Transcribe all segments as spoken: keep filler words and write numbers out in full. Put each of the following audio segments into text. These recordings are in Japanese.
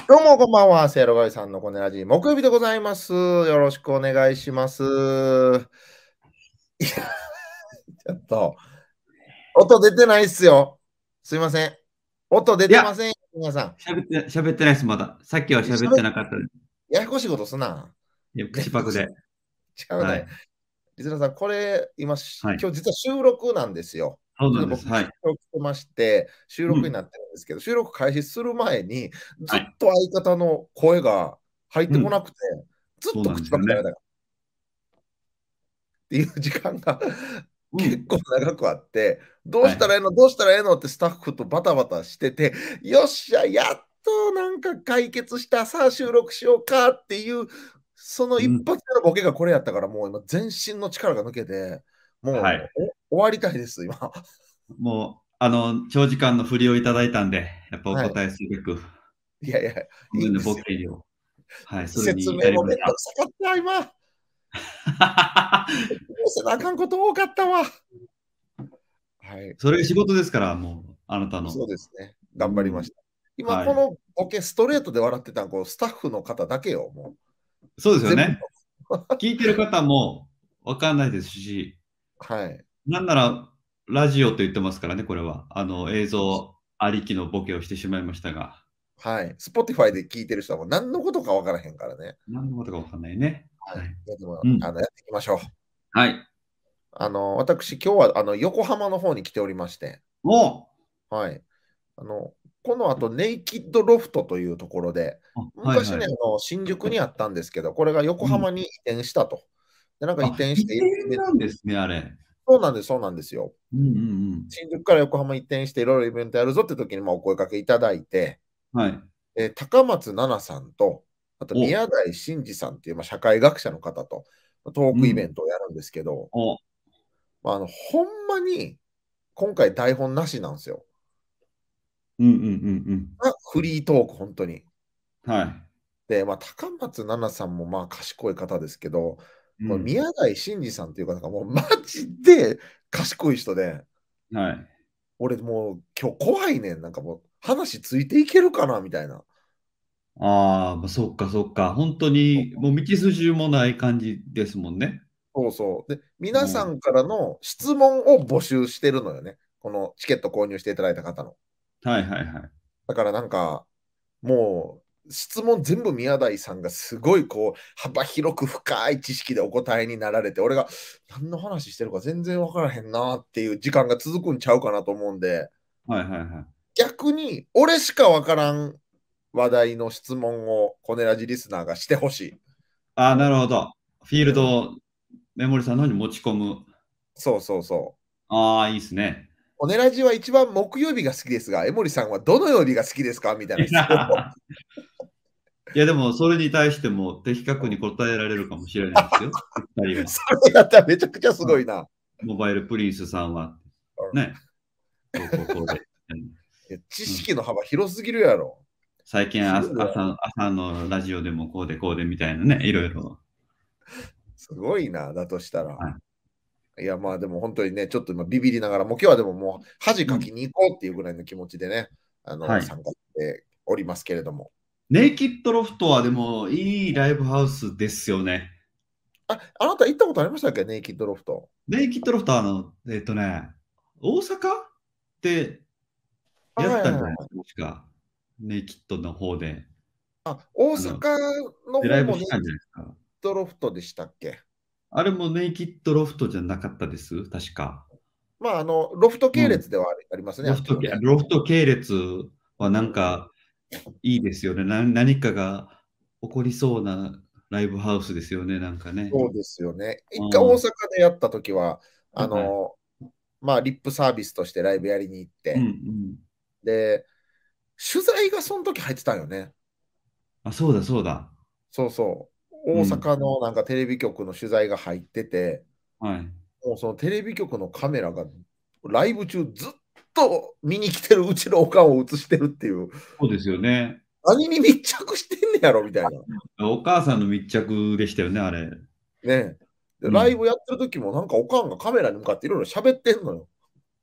どうもこんばんは、せいろがいさんのコネラジ、木曜日でございます。よろしくお願いします。いや、ちょっと、音出てないっすよ。すいません。音出いや、 てません、皆さ喋って、喋ってないです、まだ。さっきはん。 喋って喋なかったです。 ややこしいことすな。 いや、 ね、 口パクで。 ちゃうね。 はい。 リスナーさん、これ、今、しはい。 今日実は収録なんですよ。 そうなんです。 ちょっと僕、 はい。 今日来てまして、収うん。 録になってるんですけど、収録開始する前に、ずっはい。 と相方の声が入っうん。 てこなくて、ずっそうと口パクなんですよね。 喋られたっていう時間がうん。 結構長くあって、どうはい。 したらええの、どうしたらええのってスタッフとバタバタしてて、よっしゃ、やっとなんか解決した、さあ収録しようかっていう、その一うん。 発目のボケがこれやったから、もう今、全身の力が抜けて、 はい。 もうお終わりたいです、今。 もう、あの、長時間の振りをいただいたんで、やっぱおはい。 答えすべく、 いやいや、いごめんね、 いんですよ。 ボケを、はい、するに説明もめんどなりました。 くさかった、今。せなあかんこと多かったわ。はい。 それが仕事ですから、もう、あなたの。 そうですね。 うん。 頑張りました。今、 はい。 このボケストレートで笑ってたのこうスタッフの方だけよ、もそうでう。全部。 すよね。聞いてる方もわかんないですし、 はい。 なんなら、ラジオと言ってますからね、これは。あの、映そうです。 像ありきのボケをしてしまいましたが。 はい。Spotify で聞いてる人はもう何のことか分からへんからね。 何のことかわかんないね。 はい。いはい。 や、でも、 うん。 あの、やっていきましょう。 はい。 あの、私、今日はあの横浜の方に来ておりまして、 おはい。あの、この後、ネイキッドロフトというところで、 あ、はい昔ね、 はい。 あの新宿にあったんですけど、これが横うん。 浜に移転したと。で、なんか移あ、 転して、 移転なんですね、あれ。 そうなんです、そうなんですよ。 うんうん新宿から横浜移転していろいろイベントやるぞって時にまあお声かけいただいて、 うん。はい。 えー高松菜奈さんと、あとお、 宮台真司さんっていうまあ社会学者の方とトークイベうん。 ントをやるんですけど、 お、 まあ、あのほんまに今回台本なしなんですよ。 うんうんうんあフリートーク、本当に。 うん。はい。 で、まあ、高松菜奈さんもまあ賢い方ですけど、このうん。 宮台真司さんっていう方がもうマジで賢い人で、 はい。 俺もう今日怖いねん。なんかもう話ついていけるかなみたいな。 ああ、ま、そっかそっか。ほんとに、もう道筋もない感じですもんね。 そうそう。で、皆さうん。 んからの質問を募集してるのよね。このチケット購入していただいた方の。 はいはいはい。 だからなんか、もう、質問全部宮台さんがすごいこう、幅広く深い知識でお答えになられて、俺が何の話してるか全然わからへんなっていう時間が続くんちゃうかなと思うんで、 はいはいはい。 逆に俺しかわからん話題の質問をコネラジリスナーがしてほしい。 ああ、なるもほど。フィーう、うん。 ルドをメモリさんの方に持ち込む。 そうそうそう。 ああ、いいっすね。 コネラジは一番木曜日が好きですが、江森さんはどの曜日が好きですかみたいない質問を。 や、いやでもそれに対しても的確に答えられるかもしれないですよ、ふたりが。 それやったらめちゃくちゃすはい。 ごいな。 モバイルプリンスさんは、ね、こうこうこうで。うん。 うん、知うん。 識の幅広すぎるやろ。 最近あ広いわ。 朝朝のラジオでもこうでこうでみたいなね、いろいろ。 すごいな、だとしたら。 はい。 いや、まあでも本当にね、ちょっと今ビビりながら、もう今日はでももう恥うん。 かきに行こうっていうぐらいの気持ちでね、あの、 はい。 参加しておりますけれども。 ネイキッドロフトはでもいいライブハウスですよね。 あ、あなた行ったことありましたっけネイキッドロフト。 ネイキッドロフトはあの、えっとね、大阪であ、 やはいったんじゃないですはいはい。 か、確か。ネイキッドの方で。 あ、大あの、 阪ので、ラ方もネイキッイブしたんじゃないですか。 ドロフトでしたっけ。 あれもネイキッドロフトじゃなかったです、確か。 まあ、あの、ロフト系うん。 列ではありますね、 ロフトけあっちもね。 ロフト系列はなうん。 んかいいですよね。な何かが起こりそうなライブハウスですよね、なんかね。 そうですよね。一回大うん。 阪でやったときは、あはい。 の、まあ、リップサービスとしてライブやりに行っうんうて、 ん。 で、取材がその時入ってたんよね。 あ、そうだそうだ。 そうそう。大うん。 阪のなんかテレビ局の取材が入ってて、 はい。 もうそのテレビ局のカメラがライブ中ずっと見に来てるうちのおかんを映してるっていう、 そうですよね。 何に密着してんねやろみたいな。 お母さんの密着でしたよね、あれ。 ねで、 うん。 ライブやってる時もなんかおかんがカメラに向かっていろいろ喋ってんのよ。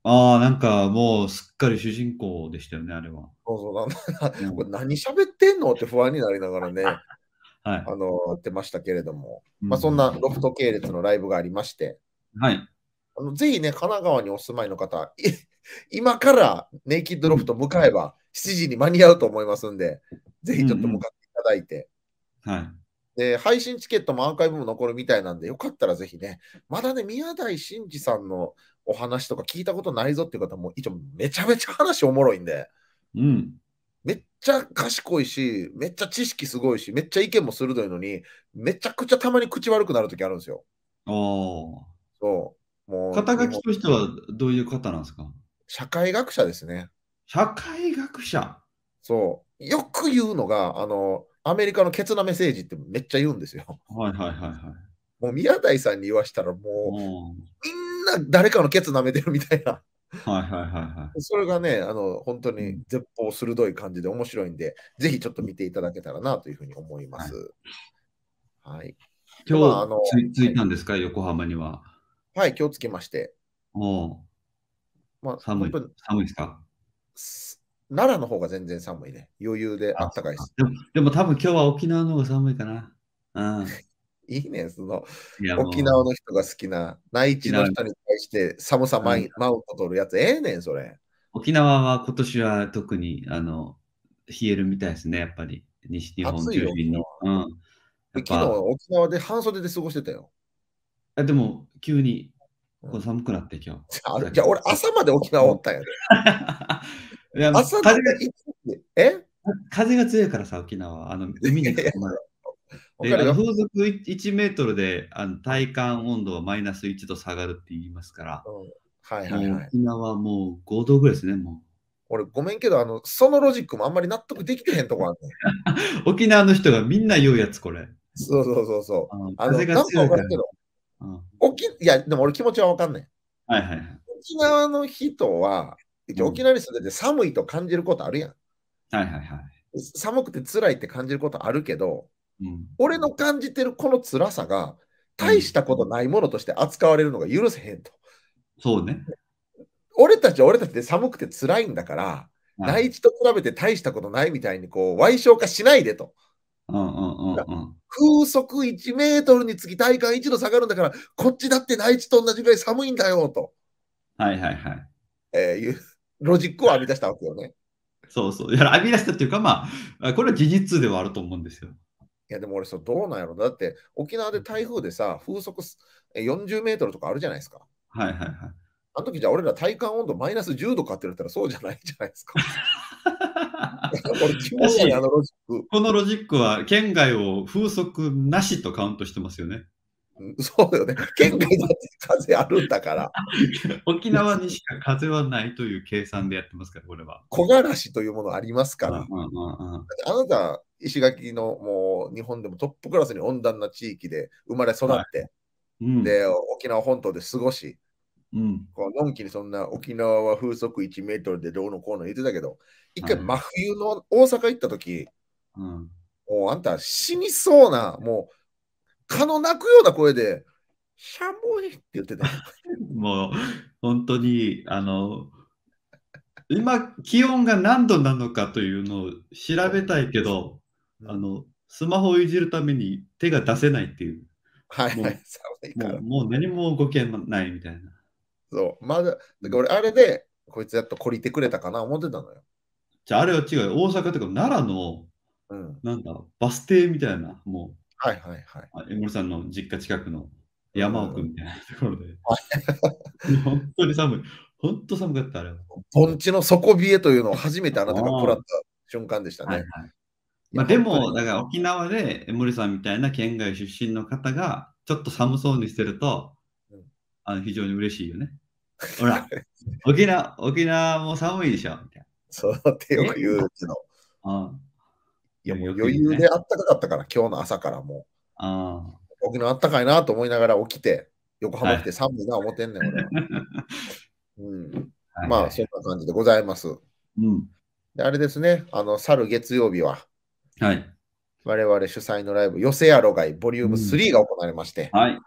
ああ、なんかもうすっかり主人公でしたよね、あれは。 そうそう、なんだうん。 これ何喋ってんのって不安になりながらね、 はい。 あの、やってましたけれども、まあ、そんうんうんなロフト系列のライブがありまして、 はい。 あのぜひね、神奈川にお住まいの方、い今からネイキッドうん。 ロフト向かえばしちじに間に合うと思いますんで、ぜひちょっとうんうん。 向かっていただいて、 はい。 で、配信チケットもアーカイブも残るみたいなんで、よかったらぜひね、まだね、宮台真司さんのお話とか聞いたことないぞっていう方も、一応めちゃめちゃ話おもろいんで、 うん。 めっちゃ賢いし、めっちゃ知識すごいし、めっちゃ意見も鋭いのに、めちゃくちゃたまに口悪くなるときあるんですよ。 ああ。 そう。もう日本、 肩書きとしてはどういう方なんですか？ 社会学者ですね。 社会学者。 そう。よく言うのが、あの、アメリカのケツナメ政治ってめっちゃ言うんですよ。 はいはいはいはい。 もう宮台さんに言わしたら、もおーうみんな誰かのケツ舐めてるみたいな。 はいはいはいはそれがね、あの、本当い。うにん。 絶望鋭い感じで面白いんで、ぜひちょっと見ていただけたらなというふうに思いまはい。 す。はい。で、まあ、あ今日の、 つい着はい。 いたんですか？横浜には。 はい、気をつけまして、 おお、 まあ、 寒い。 本当に、 寒いですか？ す奈良の方が全然寒いね。余裕でああ、そっか。 ったかいです。 でもでも多分今日は沖縄の方が寒いかな。うん。 いいね、その、 いや沖もう、 縄の人が好きな、内地の沖縄人に対して寒さマうん、 イマウント取るやつ、ええねん、それ。 沖縄は今年は特にあの、冷えるみたいですね、やっぱり。西日本暑いよ、沖縄。 中心に。うん。やで昨日、 っぱ、 沖縄で半袖で過ごしてたよ。 あ、でも急にこううん。 寒くなって今日、 あれ、 さっき。 じゃあ、俺、朝まで沖縄うん。 おったんやで。 いや、 朝の風がいちじ、え風が強いからさ、沖縄は。あの、海にいやいや、 囲まれで、あの、 わかるよ。 風速いいちメートルで、あの、体感温度はマイナスいちど下がるって言いますから、 うん。はいはいはい。 もう沖縄はもうごどぐらいですね、も俺、ごめんけど、あの、そのロジックもあんまり納得できてへんとこあんねん。 う。沖縄の人がみんな言うやつ、これ。 そうそうそうそう。 あの、 あの、 風がなんか強いから。 わからんけど、 うん。 沖、いや、でも俺気持ちはわかんない。 はいはいはい。 沖縄の人は、一応沖うん。 縄に住んでて寒いと感じることあるやん。 はいはいはい。 寒くて辛いって感じることあるけど、 うん。 俺の感じてるこの辛さが、大しうん。 たことないものとして扱われるのが許せへんと。 そうね。 俺たちは俺たちで寒くて辛いんだから、 はい。 内地と比べて大したことないみたいにこう、歪小化しないでと。 うんうんうんうん。 風速いちメートルにつき体感いちど下がるんだから、こっちだって内地と同じぐらい寒いんだよと、 はいはいはい。 えーいうロジックを編み出したわけよね。 そうそう。いや、編み出したっていうか、まあ、あ、これは事実ではあると思うんですよ。 いや、でも俺、そうどうなんやろ。だって、沖縄で台風でさ、風速すえよんじゅうメートルとかあるじゃないですか。 はいはいはい。 あの時じゃあ俺ら体感温度マイナスじゅうどかって言ったらそうじゃないじゃないですか。俺、疑問やね、あだし、 のロジック。 このロジックは県外を風速なしとカウントしてますよね。 うんそうよね。県外だって風あるんだから、 沖縄にしか風はないという計算でやってますから、これは。 木枯らしというものありますから。 うんうんうんうん。 あなた、石垣のもう日本でもトップクラスに温暖な地域で生まれ育はって、 い。うん。 で、沖縄本島で過ごし、 うん。 こうのんきにそんな沖縄は風速いちメートルでどうのこうの言ってたけど、一回真はいはい。 冬の大阪行った時、 うん。 もうあんた死にそうな、もう蚊の鳴くような声で、寒いって言ってたよ。 もう、本当に、あの、今、気温が何度なのかというのを調べたいけど、 うん、 あの、スマホをいじるために手が出せないっていう、もはいはい、寒いう、もう、 から。 もう何も動けないみたいな。 そう、まだ、だかうん。 ら俺、あれで、こいつやっと懲りてくれたかな思ってたのよ。 じゃあ、あれは違うよ。大阪とか奈良の、 うん。 なんだ、バス停みたいな、もはいはいはい。 う、あ、江森さんの実家近くの山うん。 奥みたいなところで、本当に寒い。本当寒かった、あれは。 盆地の底冷えというのを初めてあなあたが食らったあ、 瞬間でしたね。 はいはい。 いや、 ま、で本当に、 も、だから沖縄で江森さんみたいな県外出身の方が、ちょっとうん、 寒そうにしてると、 うん。 あの、非常に嬉しいよね。ほら、沖縄沖縄も寒いでしょみたいそうってな。 よくえ？ 言うけど、 ああ、 いや、 よもうよく言うね。 余裕であったかかったから、今日の朝からもあう、沖縄あったかいなと思いながら起きて、横あ、 浜来てはい。 寒いな思ってんねん、俺は。うん。まあ、そんはいはいはい。 な感じでございます。 うん。 で、あれですね、あの、去る月曜日は、 はい。 我々主催のライブ、寄せやろがいボリュームうん。 スリーが行われまして、 はい。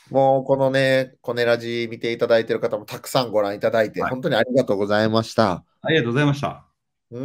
もうこのね、コネラジ見ていただいている方もたくさんご覧いただいて、 はい。 本当にありがとうございました。 ありがとうございました。 うん。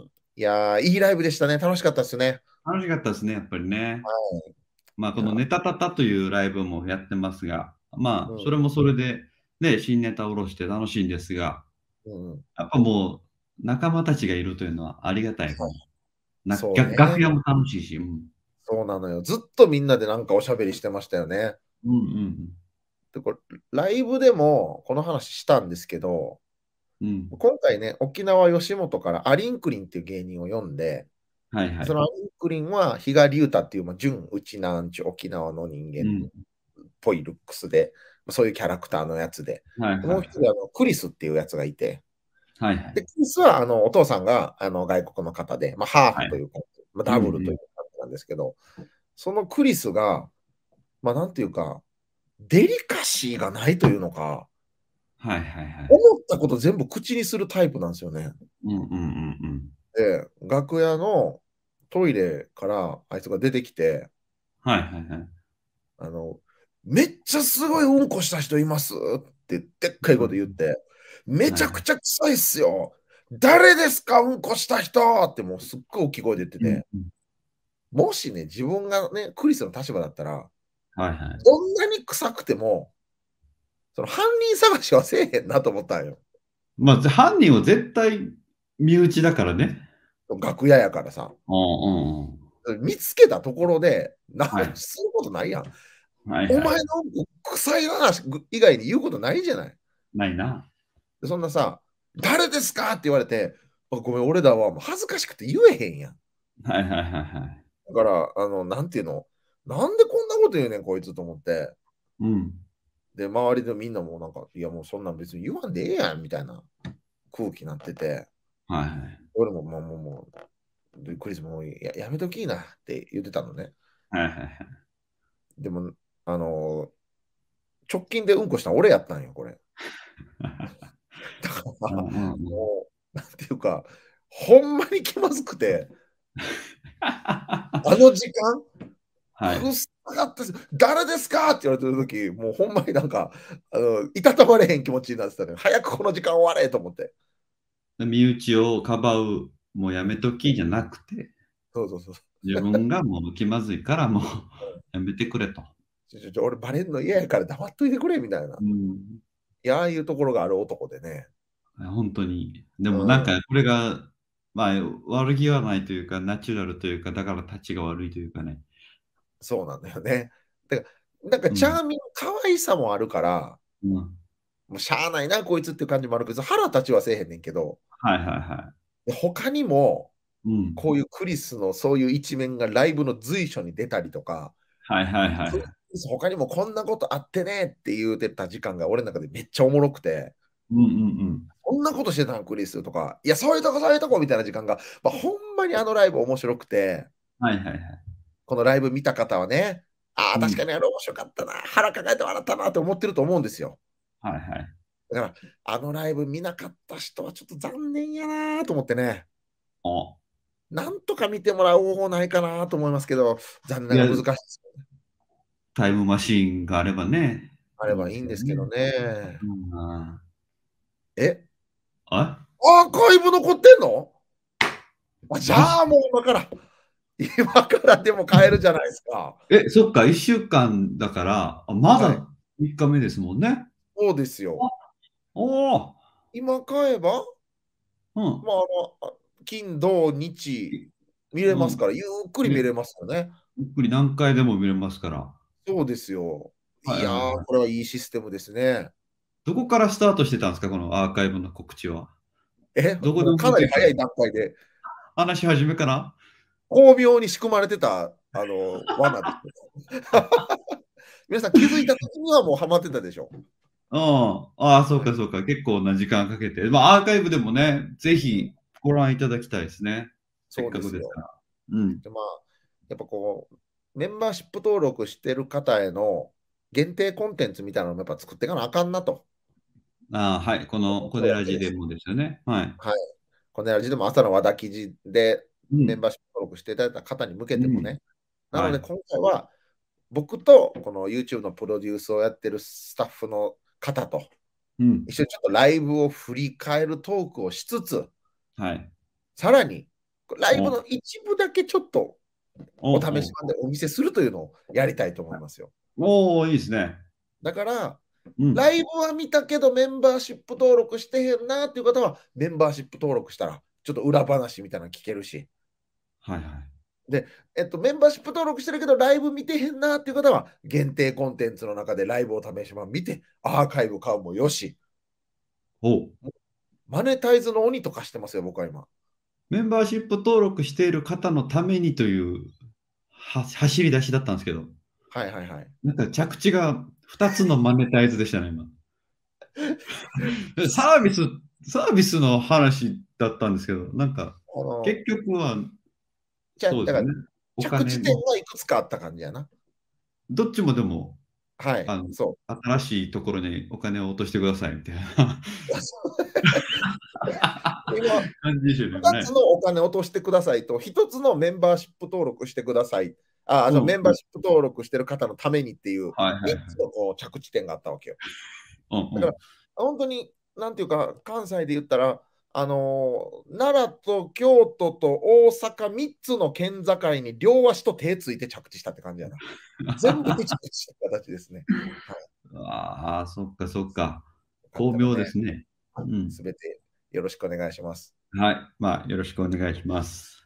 いやー、いいライブでしたね。楽しかったですね。 楽しかったですね、やっぱりね。 はい。 まあ、 いや、 このネタタタというライブもやってますが、まあ、 うん、 それもそれで、ね、新ネタを下ろして楽しいんですが、 うん、うん。 やっぱもう仲間たちがいるというのはありがたいこと。 はい。 なそうね。 楽楽屋も楽しいし、うん。 そうなのよ。ずっとみんなでなんかおしゃべりしてましたよね。 うんうんで、これ、ライブでもこの話したんですけど、 うん。うん。 今回ね、沖縄吉本からアリンクリンっていう芸人を呼んで、 はいはい。 そのアリンクリンは比嘉龍太っていう、まあ、純うちなんちゅう沖縄の人間うん。 っぽいルックスで、そういうキャラクターのやつで、でもうはいはい。 一人あのクリスっていうやつがいて、で、 はいはい。 クリスはあのお父さんがあの外国の方で、まあ、ハーはい。 フというか、まあ、 うんうダブルというん。 感じなんですけど、そのクリスが、まあ、なんていうか、デリカシーがないというのか、 はいはいはい。 思ったこと全部口にするタイプなんですよね。 うんうんうんうん。 で、楽屋のトイレからあいつが出てきて、 はいはいはい。 あの、めっちゃすごいうんこした人いますってでっかいこと言って、めはいはい。 ちゃくちゃ臭いっすよ。誰ですかうんこした人ってもうすっごい大きい声で言ってて、 うんうん。 もしね、自分がね、クリスの立場だったら、 はいはい。 どんなに臭くても、その犯人探しはせえへんなと思ったんよ。 まあ、犯人は絶対身内だからね。 楽屋やからさ。 うんうんうん。 見つけたところで、何もはい。 することないやん。お前のはいはい。 臭い話以外に言うことないじゃない。 ないな。 でそんなさ、誰ですかって言われて、あごめん、俺だわ。もう恥ずかしくて言えへんやん。 はいはいはいはい。 だから、あの、なんていうの、なんでこんなこと言うねん、こいつと思って。 うん。 で、周りでみんなもなんか、いや、もうそんなん別に言わんでええやん、みたいな空気になってて、 はいはい。 俺も、まあ、もう、もう、でクリスもややめときいなって言ってたのね。 はいはいはい。 でも、あの直近でうんこしたの俺やったんよ、これ。だから、 うんうんうん。 もう、なんていうか、ほんまに気まずくて、あの時間、 はい。 くっさかったです。誰ですかって言われてる時、もうほんまになんか、あの、いたたまれへん気持ちになってたね。早くこの時間終われと思って。 身内をかばう、もうやめときじゃなくて、 そうそうそう。 自分がもう気まずいからもうやめてくれと。 ちょちょちょ俺バレんの嫌やから黙っといてくれみたいな。 うん。 いや、ああいうところがある男でね。 本当に。でうもなんん、 かこれが、まあ、悪気はないというか、ナチュラルというか、だから立ちが悪いというかね。 そうなんだよね。だからなんか、 うん。 チャーミング、可愛さもあるから、 うん。 もうしゃあないな、こいつっていう感じもあるけど、腹立ちはせえへんねんけど、 はいはいはで他にも、 い。うん。 こういうクリスのそういう一面がライブの随所に出たりとか、 はいはいはいクはい。 リス他にもこんなことあってねって言うてた時間が俺の中でめっちゃおもろくて、 うんうんうん。 こんなことしてたん、クリスとか、いや、そういうとこ、そういうとこみたいな時間が、まあ、ほんまにあのライブ面白くて、 はいはいはい。 このライブ見た方はね、ああ、 うん。 確かにあれ面白かったな、腹抱えて笑ったなって思ってると思うんですよ。 はいはい。 だから、あのライブ見なかった人はちょっと残念やなと思ってね、 お、 なんとか見てもらう方法ないかなと思いますけど、残念いや、 ながら難しいです。 タイムマシーンがあればね、 あればいいでいいんですけどすけどね。 ね。 うん、あえあ、 アーカイブ残ってんの？あ、じマジゃあもう今から、今からでも買えるじゃないですか。 え、そっか、いっしゅうかんだから、あ、まはい。 だみっかめですもんね。 そうですあ、 よ。 おお、 今買えば、 うん。 まあ、あの、あ金、土、日、 い見れうん。 ますから、ゆっくり見ね、 れますよね。 ゆっくり何回でも見れますから。 そうですよ。 はいいやー、 はいはい。 これはいいシステムですね。 どこからスタートしてたんですか、このアーカイブの告知は。 え、 どこでもうか思いついたの？ なり早い段階で、 話し始めから？ 巧妙に仕組まれてた、あの、罠ですよ。皆さん気づいた時にはもうハマってたでしょ。 うん。ああ、そうはい、 かそうか。結構な時間かけて。まあ、アーカイブでもね、ぜうん、 ひご覧いただきたいですね。せっかそうですよ。 くですから。うん。 で、まあ、やっぱこう、メンバーシップ登録してる方への限定コンテンツみたいなのもやっぱ作っていかなあかんなとああ、はい。このコ思うネわけです。 ラジでもですよね。はい。 はい。この間でも朝の和田記事でうん。 メンバーシップ登録していただいた方に向けうん。 てもね。なのではい。 今回は僕とこの YouTube のプロデュースをやってるスタッフの方とうん。 一緒にちょっとライブを振り返るトークをしつつ、 はい。 さらにライブお、 の一部だけちょっとお、 お試しお、 版でお見せするというのをやりたいと思いますよ。 おー、いいですね。 だから、 うん。 ライブは見たけどメンバーシップ登録してへんなっていう方は、メンバーシップ登録したら、ちょっと裏話みたいなの聞けるし、 はいはい。 で、えっと、メンバーシップ登録してるけど、ライブ見てへんなっていう方は、限定コンテンツの中でライブを試し版見て、アーカイブ買うもよし、 お、 マネタイズの鬼とかしてますよ、僕は今。 メンバーシップ登録している方のためにというは走り出しだったんですけど、 はいはいはい。 なんか着地がふたつのマネタイズでしたね、今。サービス、サービスの話だったんですけど、なんか、 あの、 結局は、 じゃあ、だから、 そうですよね。お着地点金も、 はいくつかあった感じやな。 どっちもでも、 はい、 あの、 そう。 新しいところにお金を落としてくださいみたいな今、 感じでしょう 2つね。 のお金落としてくださいと、ひとつのメンバーシップ登録してください。あ、あうん、 のメンバうん。 ーシップ登録してる方のためにっていうはいはいはい。 みっつのこう着地点があったわけよ。 うんだから、 うん。 本当に、なんていうか、関西で言ったら、あのー奈良と京都と大阪みっつの県境に両足と手ついて着地したって感じやな。全部で着地した形ですね。はい。 ああ、そっかそっか。 よかっ巧妙でたらね、 すね。うん。 すべてよろしくお願いします。 はい。まあ、よろしくお願いします。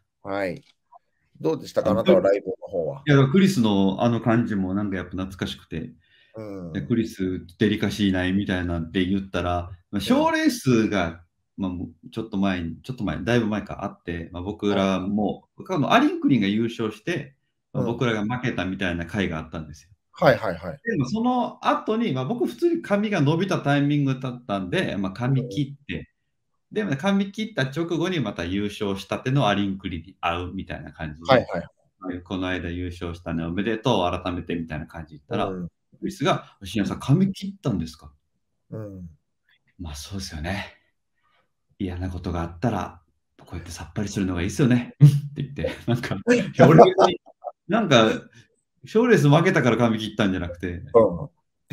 はい。どうでしたか、ああの、 なたはクライブの方は。 いや、クリスのあの感じもなんかやっぱ懐かしくて、 うで、 ん。 クリスデリカシーないみたいなんて言ったら、まあ、 うん。 賞レースが、まあ、もうちょっと前に、ちょっと前、だいぶ前かあって、まあ、僕はい。 らも、僕はあのアリンクリンが優勝して、まあ、 うん。 僕らが負けたみたいな回があったんですよ。 はいはいはい。 でもその後に、まあ、僕普通に髪が伸びたタイミングだったんで、まあ、髪うん。 切って、でもね、髪切った直後にまた優勝したてのアリンクリに会うみたいな感じで、 はいはい。 この間優勝したね、おめでとう、改めてみたいな感じで言ったら、 うん。 クリスが、しんやさん、髪切ったんですか？ うん。 まあそうですよね。嫌なことがあったら、こうやってさっぱりするのがいいですよね。うんって言って、なんか、いや、俺別に、なんか、賞レース負けたから髪切ったんじゃなくて、 うん。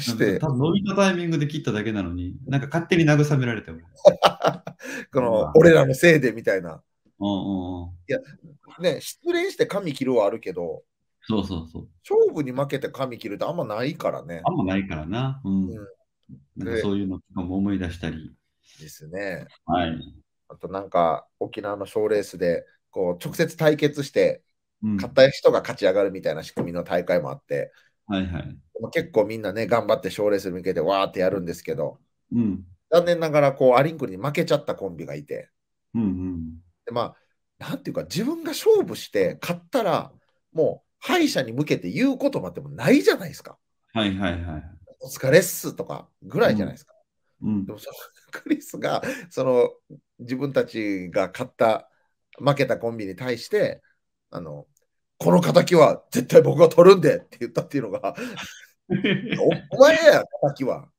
なんかして、 多分伸びたタイミングで切っただけなのに、なんか勝手に慰められても。 この、 まあ、 俺らのせいでみたいな。 うんうんうん。 いや、ね、失恋して髪切るはあるけど、 そうそうそう。 勝負に負けて髪切るってあんまないからね。 あんまないからな。うん。 うん。 なんかで、 そういうのとかも思い出したり。 ですね。 はい。 あとなんか、沖縄の賞レースで、こう、直接対決して、 うん。 勝った人が勝ち上がるみたいな仕組みの大会もあって、 はいはい。 結構みんなね、頑張って賞レースに向けてわーってやるんですけど、 うん。 残念ながら、こう、アリンクに負けちゃったコンビがいて、 うんうん。 で、まあ、なんていうか、自分が勝負して勝ったら、もう敗者に向けて言うこともでもないじゃないですか。 はいはいはい。 お疲れっすとかぐらいじゃないですか。 うん。 でもそのクリスが、その自分たちが勝った、負けたコンビに対して、あの、この敵は絶対僕が取るんでって言ったっていうのが、お、お前や、敵は。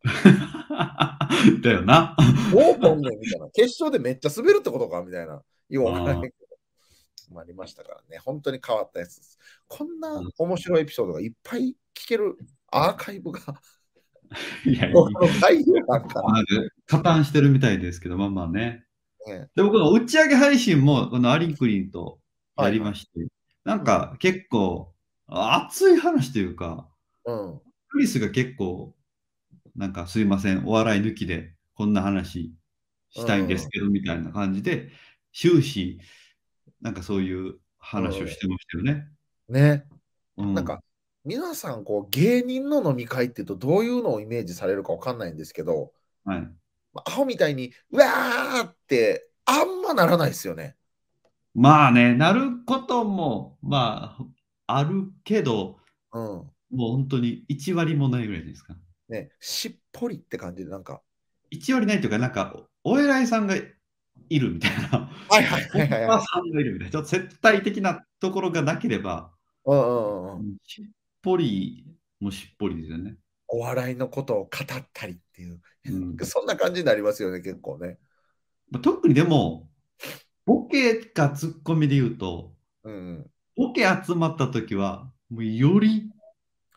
だよな。 どう取んねんみたいな。決勝でめっちゃ滑るってことかみたいな。ようわからへんあけど。ありましたからね。本当に変わったやつです。こんなー面白いエピソードがいっぱい聞けるアーカイブが、 いや、いい。 僕の概要欄からなんか加担してるみたいですけど、まあまあね。 ね。 で、僕の打ち上げ配信も、このアリンクリンとやはいはい。 りまして、なんうん。 か結構熱い話というか、 うん。 クリスが結構、なんかすいません、お笑い抜きでこんな話うしたいんですん。 けど、みたいな感じで、終始、なんかそういううん。 話をしてましたよね。 ね。 うん。 なんか、皆さん、こう、芸人の飲み会っていうと、どういうのをイメージされるかわかんないんですけど、 はい。 まあアホみたいに、うわーって、あんまならないですよね。 まあね、なることも、まあ、あるけど、 うん。 もう本当にいち割もないぐらいですか。 ね、しっぽりって感じで、なんか、 いち割ないというか、なんか、お偉いさんがいるみたいな、 はいはいおはいはいはい。 ばさんがいるみたいな、ちょっと接待的なところがなければ、 うんうんうんうん。 うん、しっぽりもしっぽりですよね。 お笑いのことを語ったりっていう、 うん。 そんな感じになりますよね、結構ね。 まあ、特にでも、ボケかツッコミで言うと、 うん。 ボケ集まった時は、もうより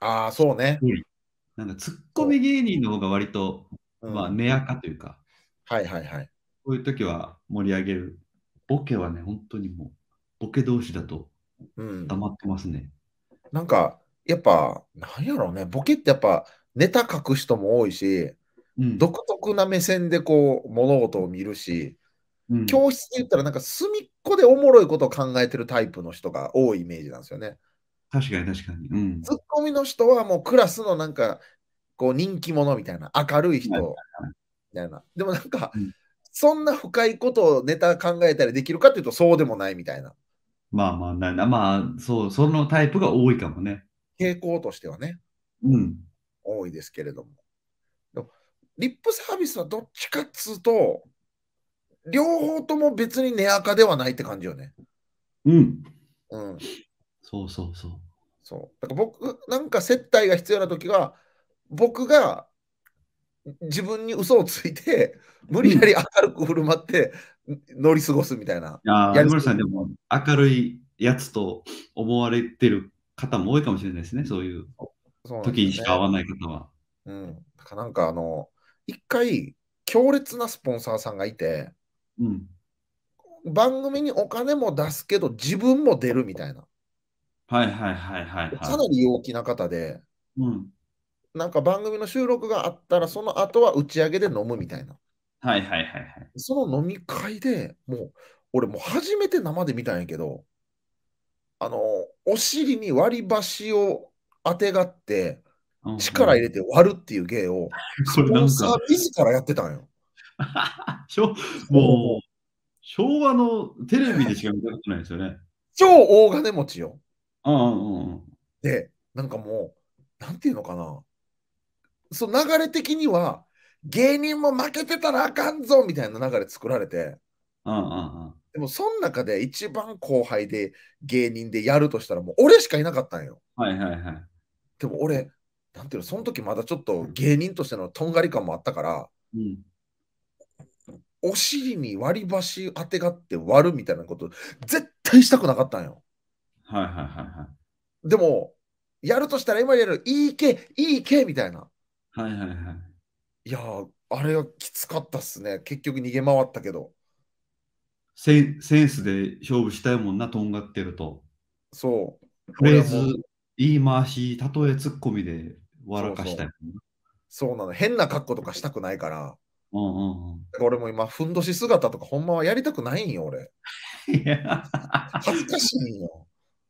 ああ、そうね。 うん。なんかツッコそミ芸人の方が割と、 う。うまあ、 ん。 根垢というか、 はいはいはい。 こういう時は盛り上げる。ボケはね、本当にもう、ボケ同士だとうん。 黙ってますね。 なんか、やっぱ、なんやろうね、ボケってやっぱネタ書く人も多いし、 うん。 独特な目線でこう物事を見るし、 うん。 教室で言ったらなんか隅っこでおもろいことを考えてるタイプの人が多いイメージなんですよね。 確かに確かに。うん。 ツッコミの人はもうクラスのなんかこう人気者みたいな、明るいはい。 人みたいな。でもなんか、 うん。 そんな深いことをネタ考えたりできるかっていうとそうでもないみたいなまあまあ、なまあ、そう、そのタイプが多いかもね。 傾向としてはね、 うん。 多いですけれども。でもリップサービスはどっちかっつうと、両方とも別に根垢ではないって感じよね。 うん。 うん。 そうそうそう。 そう。だから僕、なんか接待が必要な時は、僕が自分に嘘をついて、無理やりうん。 明るく振る舞って乗り過ごすみたいな。 ああ、 やり過井森さんでもごす。 明るいやつと思われてる方も多いかもしれないですね。そういうそうなんですよね。 時にしか会わない方は。 うん。だからなんかあの、一回、強烈なスポンサーさんがいて、 うん。 番組にお金も出すけど、自分も出るみたいな。 はいはいはいはいかなはり陽気な方で、 い。うん。 なんか番組の収録があったら、その後は打ち上げで飲むみたいな。 はいはいはいはい。 その飲み会でもう、俺もう初めて生で見たんやけど、あの、お尻に割り箸をあてがって、 うんうん。 力入れて割るっていう芸を、スこれなんかポンサー自らやってたんよ。 しょもう、昭和のテレビでしか見たことないですよね。 超大金持ちよ。 うんうんうん。 で、なんかもう、なんていうのかな。その流れ的には、芸人も負けてたらあかんぞみたいな流れ作られて、 うんうんうん。 でもその中で一番後輩で芸人でやるとしたらもう俺しかいなかったんよ。 はいはいはい。 でも俺、なんていうの、その時まだちょっと芸人としてのとんがり感もあったから、 うん。 お尻に割り箸当てがって割るみたいなこと絶対したくなかったんよ。 はいはいはいはい。 でも、やるとしたら今やる、いいけ、いいけみたいな。 はいはいはい。 いやー、あれはきつかったっすね。結局逃げ回ったけど。 センセンスで勝負したいもんな、とんがってると。 そう。 フレーズ、 俺はもう、 言い回し、例えツッコミで笑かしたいそうそう。 もんな。 そうなの。変な格好とかしたくないから。 うんうんうん。 だから俺も今、ふんどし姿とかほんまはやりたくないんよ、俺。 いや恥ずかしいんよ。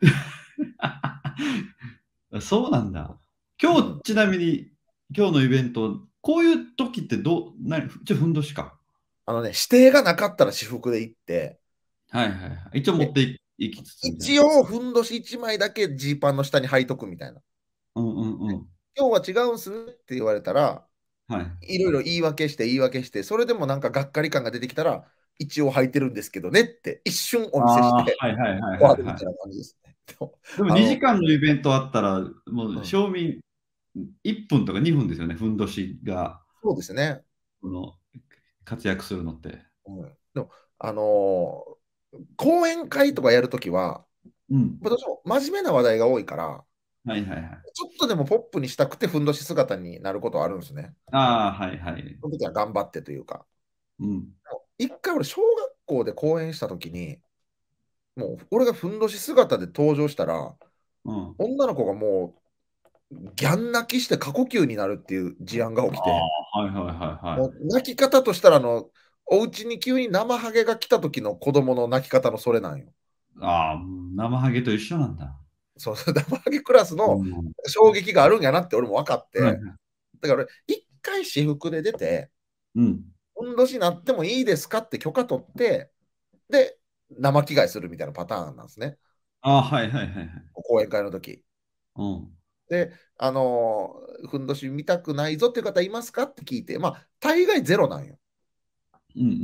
そうなんだ。今日、 うん。 ちなみに、今日のイベント、こういう時ってどう、なに、ちょ、ふんどしか。 あのね、指定がなかったら私服で行って、 はいはいはい。一応持っで、 ていいきつつみたいな。 一応、ふんどしいちまいだけジーパンの下に履いとくみたいな。 うんうんうん。 今日は違うんすねって言われたら、 はい。 いろいろ言い訳して言い訳して、それでもなんかがっかり感が出てきたら、一応履いてるんですけどねって一瞬お見せしああ、 てはいはいはい終はいはい。 わるみたいな感じですね。でもでも2 あの、 時間のイベントあったら、もう、 うん、 賞味いっぷんとかにふんですよね、ふんどしが、 そうですね。 この、活躍するのって。 うん、でも、あのー講演会とかやるときは、 うん。 私も真面目な話題が多いから、 はいはいはい。 ちょっとでもポップにしたくてふんどし姿になることはあるんですね。 ああ、はいはい。 その時は頑張ってというか。 うん。 一回俺、小学校で講演したときに、もう俺がふんどし姿で登場したら、 うん。 女の子がもうギャン泣きして過呼吸になるっていう事案が起きて、 ああ、はいはいはいはもう泣き方としたらあの、お家に急に生ハゲが来た時の子供の泣き方のそれなんよ。 い。ああ、もう生ハゲと一緒なんだ。 そうそう、生ハゲクラスのうん。 衝撃があるんやなって俺も分かって、 はいはい。 だから俺、一回私服で出て、 うん。 ふんどしになってもいいですかって許可取って、で、生着替えするみたいなパターンなんですね。 ああ、はいはいはいはい。 講演会の時。 うん。 で、あのーふんどし見たくないぞっていう方いますかって聞いて、まあ、大概ゼロなんよ。 うんうんうん。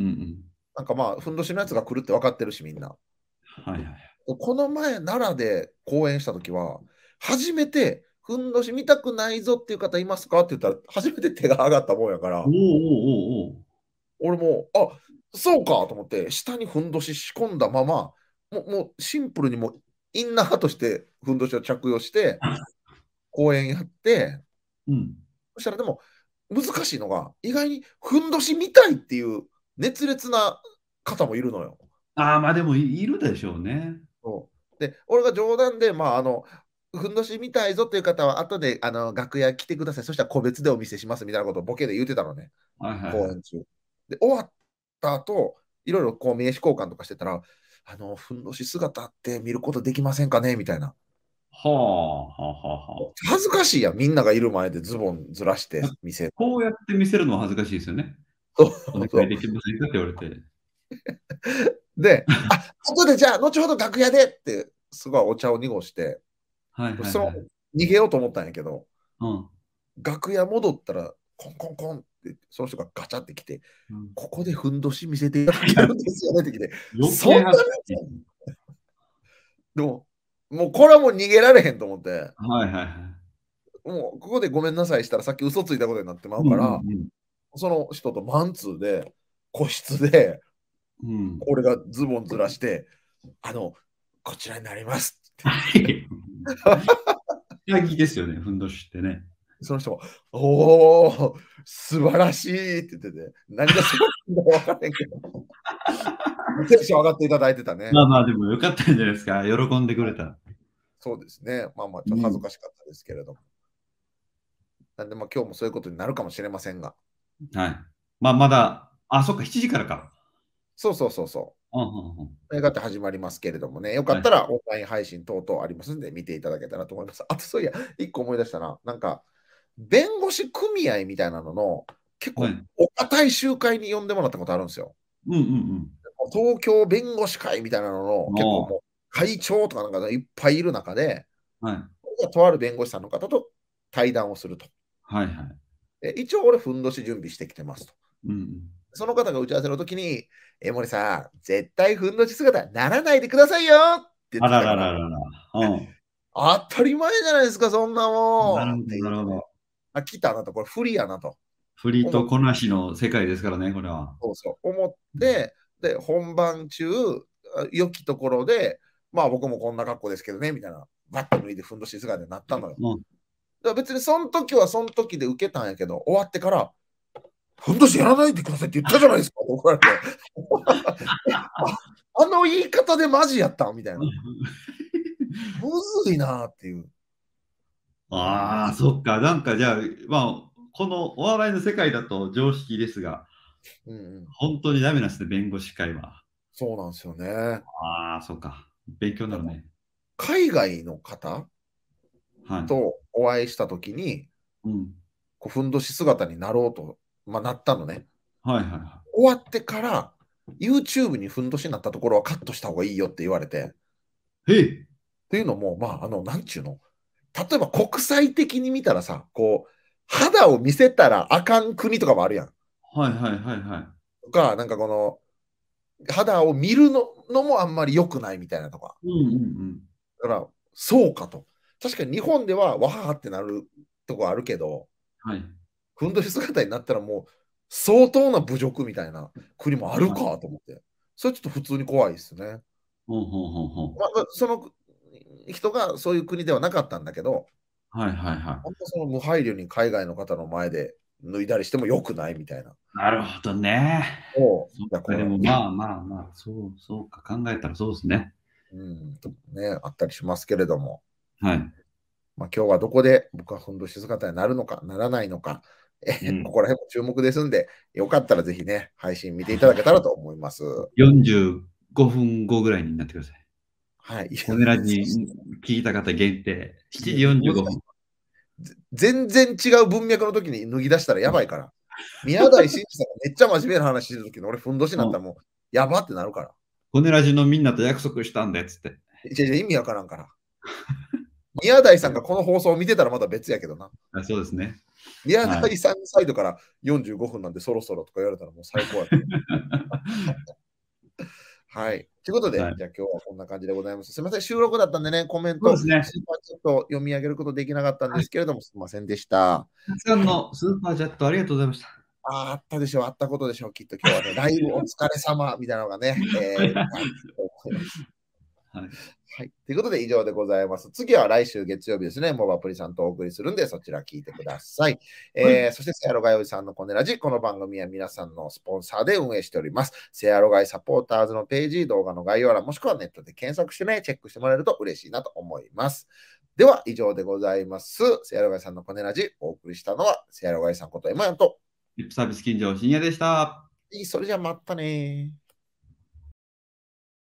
なんかまあ、ふんどしのやつが来るって分かってるし、みんな。 はいはい。 この前、奈良で講演したときは、初めて、ふんどし見たくないぞっていう方いますかって言ったら、初めて手が上がったもんやから、 おおおおおお。 俺も、あ、そうかと思って、下にふんどし仕込んだまま、もうもうシンプルにもうインナーとしてふんどしを着用して、 公演やって、 うん。 そしたらでも難しいのが、意外にふんどし見たいっていう熱烈な方もいるのよ。 ああ、まあでもい、いるでしょうね。 そうで、俺が冗談で、まあ、あの、ふんどし見たいぞという方は、後であの楽屋来てください。そしたら個別でお見せしますみたいなことをボケで言ってたのね、 はいはいはい。 公演中。で、終わった後、いろいろこう名刺交換とかしてたら、あの、ふんどし姿って見ることできませんかねみたいな。 はあ、はあ、はあ、は恥ずかしいやん、みんながいる前でズボンずらしてあ。 見せる。 こうやって見せるのは恥ずかしいですよね。 そうお願そういできませんかって言われて。 で、あ、後でじゃあ、後ほど楽屋でって、すごいお茶を濁して、 はいはいそのはい。 逃げようと思ったんやけど、 うん。 楽屋戻ったら、コンコンコンって、その人がガチャってきて、 うん、 ここでふんどし見せていただけるんですよねってきて、 余そんなに計恥ずかしい。 でも、もうこれはもう逃げられへんと思って、 はいはいはい。 もうここでごめんなさいしたらさっき嘘ついたことになってまうんううから、 んその人とマンツーで、個室で、 うん。うん。 俺がズボンずらして、あの、こちらになりますって。 はい。下着ですよね、ふんどしってね。 その人も、おお、素晴らしいって言ってて、何が素晴らしいんだか分からへんけど、テンション上がっていただいてたね。 まあまあ、でもよかったんじゃないですか。喜んでくれた。 そうですね。まあまあ、ちょっと恥ずうん。 かしかったですけれども。なんで、まあ今日もそういうことになるかもしれませんが。 はい。まあ、まだ、あ、そっか、しちじからか。 そうそうそうそうんうんうん。 う。映画って始まりますけれどもね、よかはい。 ったらオンライン配信等々ありますんで、見ていただけたらと思います。あと、そういや、一個思い出したな。なんか、弁護士組合みたいなのの、結構、 はい。 お堅い集会に呼んでもらったことあるんですよ。 うんうん東京弁護士会みたいなのの、 うん。お結構もう、会長とかなんかいっぱいいる中で、 ーはい。 とある弁護士さんの方と対談をすると。 はいはい。 で一応、俺、ふんどし準備してきてますと。 うんうん。 その方が打ち合わせの時に、江森さん、絶対ふんどし姿にならないでくださいよって言っあらてたから、 らららら。うん。 当たり前じゃないですか、そんななるほど、 もんって言ってね。 なるほど。 あ、来たなと、これ不利やなと振り思っとこなしの世界ですからね、これは。 そうそう思って、で、本番中、良きところで、まあ僕もこんな格好ですけどね、みたいな、バッと脱いでふんどし姿になったのよ。 うん。 だから別にその時はその時で受けたんやけど、終わってから、ふんどしやらないでくださいって言ったじゃないですかって怒られて。ああの言い方でマジやったんみたいな。むずいなっていう。 ああ、そっか。なんかじゃあ、まあ、このお笑いの世界だと常識ですが、 うんうん、 本当にダメなんですね、弁護士会は。 そうなんですよね。 ああ、そっか。勉強にななんかるね。 海外の方はい。 とお会いしたときに、 うん。 こうふんどし姿になろうと、まあ、なったのね。 はいはいは終わってから、YouTube にふんどしになったところはカットした方がいいよって言われて。 い。へえ。 というのも、まあ、あの、なんちゅうの、例えば国際的に見たらさ、こう、肌を見せたらあかん国とかもあるやん。 はいはいはいはい。 とか、なんかこの、肌を見るののもあんまり良くないみたいなとか。 うんうんうん。 だから、そうかと。確かに日本ではわははってなるとこあるけど、 はい。 ふんどし姿になったらもう相当な侮辱みたいな国もあるはい。 かと思って。それちょっと普通に怖いですね。 ほうほうほうほう。 まあ、その人がそういう国ではなかったんだけど、 はいはいは本当その無配慮に海外の方の前で脱いだりしてもよくないみたいな。 い。なるほどね。 おいや、 そっか、 これは、 でもまあまあまあ、そう、そうか、考えたらそうですね。 うん、ね、あったりしますけれども、 はい。 まあ、今日はどこで僕はふんどし姿になるのか、ならないのか、えうん。 ここら辺も注目ですんで、よかったらぜひね、配信見ていただけたらと思います。 よんじゅうごふんごぐらいになってください。 はい。 コネラジ聞いた方限定。しちじ45 難しい。 分。 全然違う文脈の時に脱ぎ出したらやばいから。宮台真司さんがめっちゃ真面目な話してる時に俺ふんどしになったらもうやばってなるから。 コネラジのみんなと約束したんでっつって。 いやいや意味わからんから。宮台さんがこの放送を見てたらまだ別やけどな。 あ、そうですね。 宮はい。 台さんサイドからよんじゅうごふんなんでそろそろとか言われたらもう最高やから。はい。ということで、 はい。 じゃあ今日はこんな感じでございます。すみません、収録だったんでね、コメント、 そうですね。 スーパーチャット読み上げることできなかったんではい。 すけれども、すみませんでした。 たくさんはい。 のスーパーチャットありがとうございました。 ああったでしょう、あったことでしょう、きっと今日はね、ライブお疲れ様みたいなのがね、えー、いっぱいあったと思います。 はい。 はい。ということで以上でございます。次は来週月曜日ですね、モバプリさんとお送りするんで、そちら聞いてください。 はい。 えー、そして、セアロガイおじさんのコネラジ、この番組は皆さんのスポンサーで運営しております。セアロガイサポーターズのページ、動画の概要欄、もしくはネットで検索してね、チェックしてもらえると嬉しいなと思います。では、以上でございます。セアロガイさんのコネラジ、お送りしたのは、セアロガイさんことエマヤンと、 リップサービス金城深夜でした。 いいそれじゃあまたね